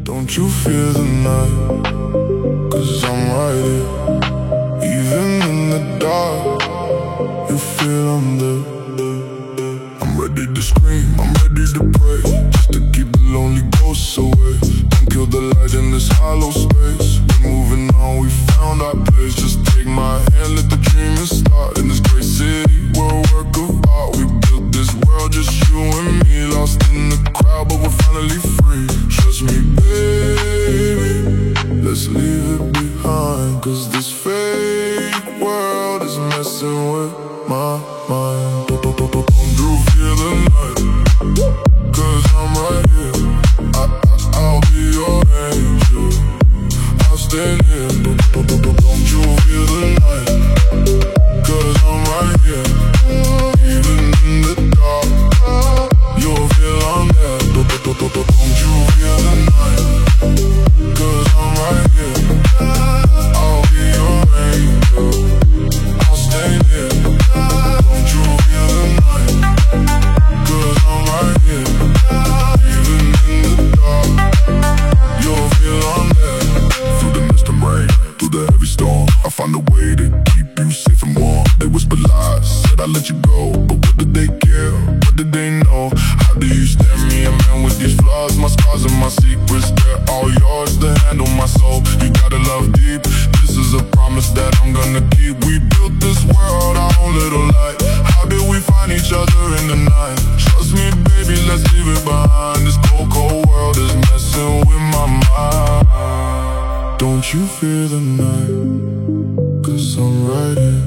Don't you fear the night? 'Cause I'm right here. Even in the dark, you feel I'm there. I'm ready to scream, I'm ready to pray, just to keep the lonely ghosts away. Don't kill the light in this hollow space. We're moving on, we found our place. Just take my hand, let the dreaming start. In this great city, we're a work of art. We built this world, just you and me. Lost in the crowd, but we're finally free. Trust me, baby, let's leave it behind. 'Cause this fake world is messing with my mind. Don't you feel the night? 'Cause I'm right here. I'll be your angel. I'll stay near. Don't you feel the night? 'Cause I'm right here. Even in the dark, you'll feel I'm there. Don't you feel the night? 'Cause I'm right here. I'll be your angel. I'll stay near. Don't you feel the night? 'Cause I'm right here. Even in the dark, you'll feel I'm there. Through the mist and rain, through the heavy storm, I find a way to keep you safe and warm. They whisper lies, said I'd let you go, but what did they care? What did they know? How do you stand me, a man with these flaws? My scars and my secrets, they're all yours to handle my soul. You gotta love deep, this is a promise that I'm gonna keep. We built this world, our own little light. How did we find each other in the night? Trust me, baby, let's leave it behind. This cold, cold world is messing with my mind. Don't you fear the night? 'Cause I'm right here.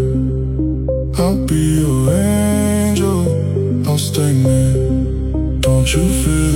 I'll be your angel, I'll stay near. Don't you fear